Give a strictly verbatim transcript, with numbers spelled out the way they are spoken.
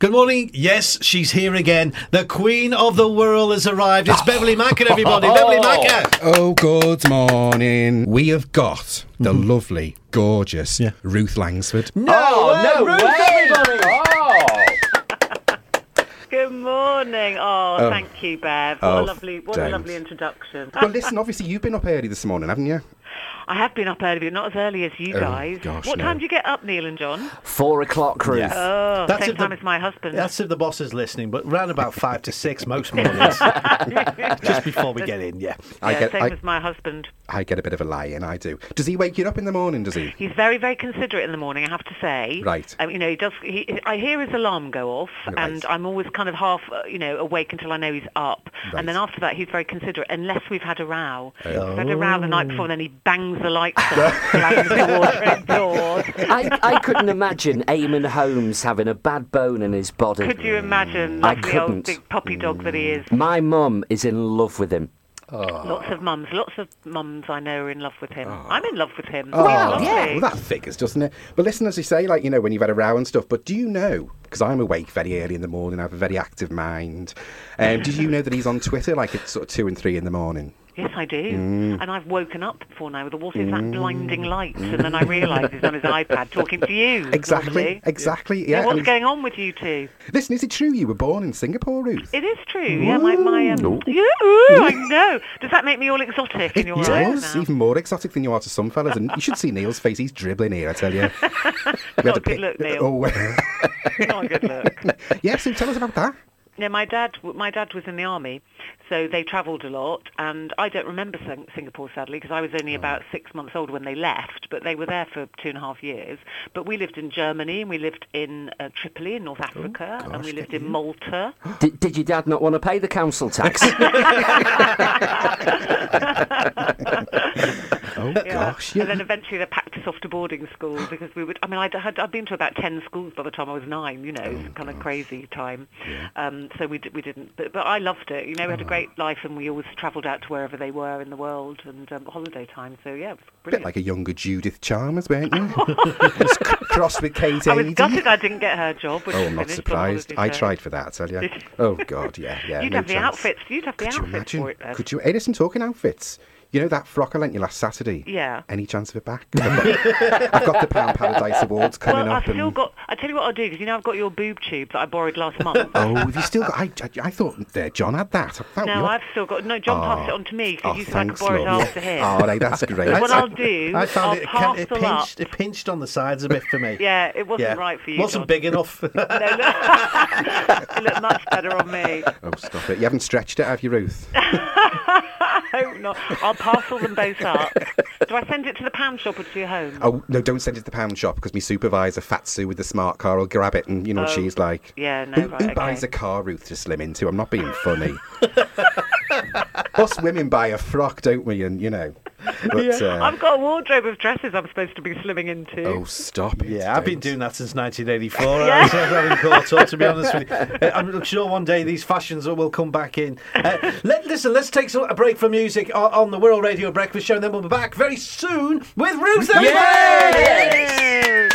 Good morning. Yes, she's here again. The Queen of the World has arrived. It's Beverly Macker, everybody. Beverly Macker. Oh, good morning. We have got the mm-hmm. lovely, gorgeous yeah. Ruth Langsford. No, oh, no Ruth, way. everybody. Oh. Good morning. Oh, oh, thank you, Bev. What oh, a lovely, what don't. a lovely introduction. Well, listen, obviously you've been up early this morning, haven't you? I have been up early, but not as early as you oh, guys. Gosh, what no. time do you get up, Neil and John? Four o'clock, Ruth. Yeah. Oh, that's same time the, as my husband. That's if the boss is listening, but round about five to six most mornings. Just before we get in, yeah. I yeah, get, same I, as my husband. I get a bit of a lie in, I do. Does he wake you up in the morning, does he? He's very, very considerate in the morning, I have to say. Right. Um, you know, he does. He, I hear his alarm go off, right. and I'm always kind of half, uh, you know, awake until I know he's up. Right. And then after that, he's very considerate, unless we've had a row. Oh. We've had a row the night before, and then he bangs the lights on, slams the wardrobe doors. I, I couldn't imagine Eamon Holmes having a bad bone in his body. Could you imagine? I That's the old couldn't. big puppy dog that he is. My mum is in love with him. Oh. Lots of mums, lots of mums I know are in love with him. Oh. I'm in love with him. Oh, He's yeah. lovely. Well, that figures, doesn't it? But listen, as you say, like, you know, when you've had a row and stuff, but do you know, because I'm awake very early in the morning, I have a very active mind, um, did you know that he's on Twitter, like, at sort of two and three in the morning? Yes, I do. Mm. And I've woken up before now with, what is mm. that blinding light? And then I realise he's on his iPad talking to you. Exactly, normally. exactly, yeah. yeah what's and going on with you two? Listen, is it true you were born in Singapore, Ruth? It is true, yeah. My, my, um, yeah, I know. Does that make me all exotic in it your does, eyes now? Even more exotic than you are to some fellas. And you should see Neil's face, he's dribbling here, I tell you. Not a good look, Neil. Oh. Not a good look. Yeah, so tell us about that. Yeah, my dad. My dad was in the army, so they travelled a lot, and I don't remember Sing- Singapore sadly because I was only oh. about six months old when they left. But they were there for two and a half years. But we lived in Germany, and we lived in uh, Tripoli in North Africa, oh, gosh, and we lived in Malta. Did, did your dad not want to pay the council tax? Oh yeah. gosh! Yeah. And then eventually they packed us off to boarding school because we would. I mean, I'd had I'd been to about ten schools by the time I was nine. You know, oh, it's kind gosh. of crazy time. Yeah. Um, so we d- we didn't. But but I loved it. You know, we had a great life, and we always travelled out to wherever they were in the world and um, holiday time. So yeah, it was A brilliant. bit like a younger Judith Chalmers, weren't you? Just crossed with Kate I was Adie. gutted I didn't get her job. When Oh, she I'm not finished surprised. on I holiday tried for that, I tell you. Did you? Oh God, yeah, yeah. You'd no have the chance. outfits. You'd have the Could you outfits imagine? for it. Then. Could you? Hey, listen, talking outfits. You know that frock I lent you last Saturday? Yeah. Any chance of it back? I've got, I've got the Pound Paradise Awards coming well, up. I've still and... got. I tell you what I'll do because you know I've got your boob tube that I borrowed last month. Oh, have you still got? I, I, I thought uh, John had that. I thought No, you're... I've still got. No, John oh. passed it on to me because oh, you said I could thanks, borrow it love. after him. Oh, no, that's great. What I'll do, I found I'll it, it, it parcel pinched. It pinched on the sides a bit for me. Yeah, it wasn't yeah. right for you. Wasn't John. big enough. No, no. It looked much better on me. Oh, stop it! You haven't stretched it, have you, Ruth? I hope not. I'll parcel them both up. Do I send it to the pound shop or to your home? Oh no! Don't send it to the pound shop because my supervisor, Fat Sue with the smart car, will grab it, and you know what Oh, she's like. Yeah, no, Who, right, who okay. buys a car, Ruth, to slim into? I'm not being funny. Us women buy a frock, don't we? And you know, but, yeah. uh, I've got a wardrobe of dresses I'm supposed to be slimming into. oh, stop it! Yeah, I've been don't. doing that since nineteen eighty-four. Yeah. I was having caught up, to be honest with you. Uh, I'm sure one day these fashions will come back in. Uh, let, listen, let's take some, a break for music on, on the World Radio Breakfast Show, and then we'll be back very soon with Ruth. Everybody! Yes!